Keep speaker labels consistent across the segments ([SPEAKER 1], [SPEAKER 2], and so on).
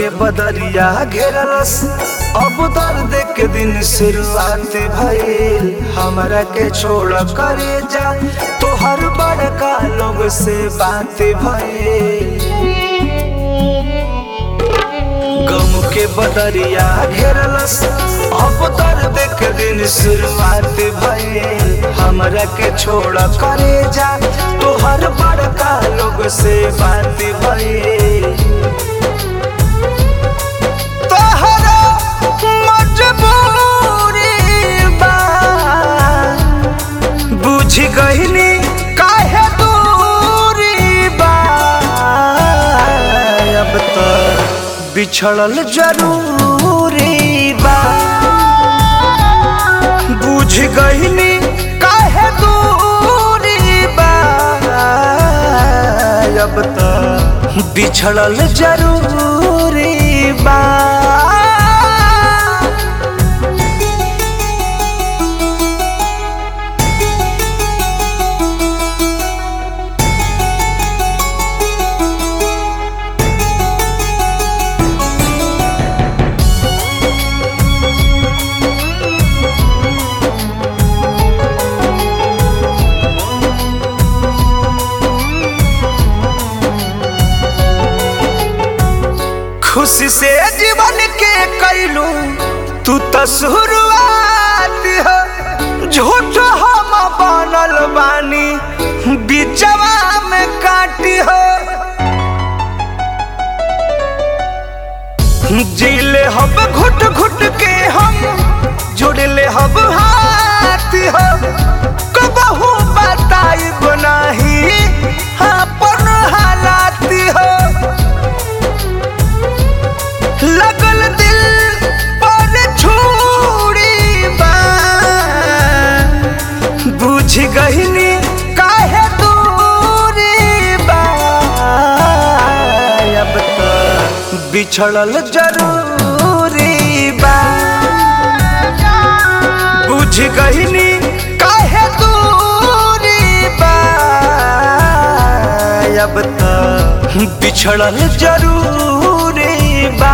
[SPEAKER 1] बदरिया घेरलस अब दर्द के दिन शुरुआत भइल हमरा के छोड़ करे जा तोहर बड़का लोग से बात भइल। गम के बदरिया घेरलस अब दर्द के दिन शुरुआत भइल हमरा के छोड़ करे जा तोहर बड़का लोग से बात भइल। बुझ गईनी काहे दूरी बा अब तो बिछड़ल जरूरी बा। बुझ गईनी काहे दूरी बा अब तो बिछड़ल जरूरी बा। खुशी से जीवन के कैलू तू तो शुरुआत हो झूठ हम बनल बानी बीचवा में काटी हो। जीले हम घुट घुट के हम जुड़ले हम हाथ हो कबहू बताई बनाही अपन हालात हो। लगल दिल पर छुरी बा बुझ गईनी काहे दूरी बा अब तो बिछड़ल जरूरी बा। बुझ गईनी काहे दूरी बा अब तो बिछड़ल जरूरी बा।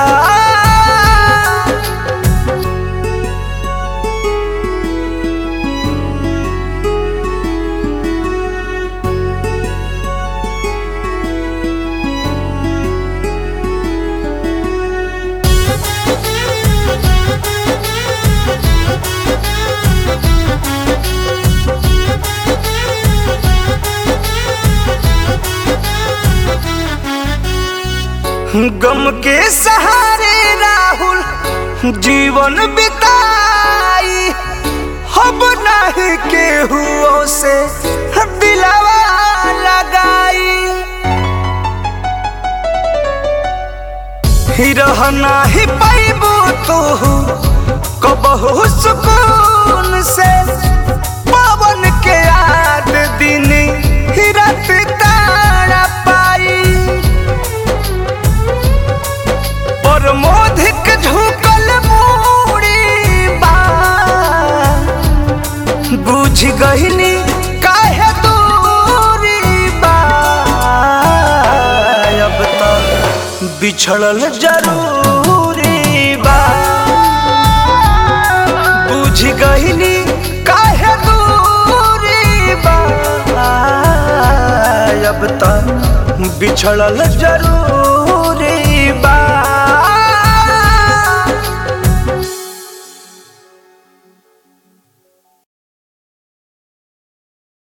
[SPEAKER 1] गम के सहारे राहुल जीवन बिताई अब नहीं केहू से दिलवा लगाई। रहना ही पाइबू तू कबहू सुकून से पवन के याद दिन रात तारा पाई। और मोधिक झुकल मूड़ी बा बुझ गईनी काहे दूरी बा अब तो बिछड़ल जरूरी बा। बुझ गईनी काहे दूरी बा अब तो बिछड़ल जरूरी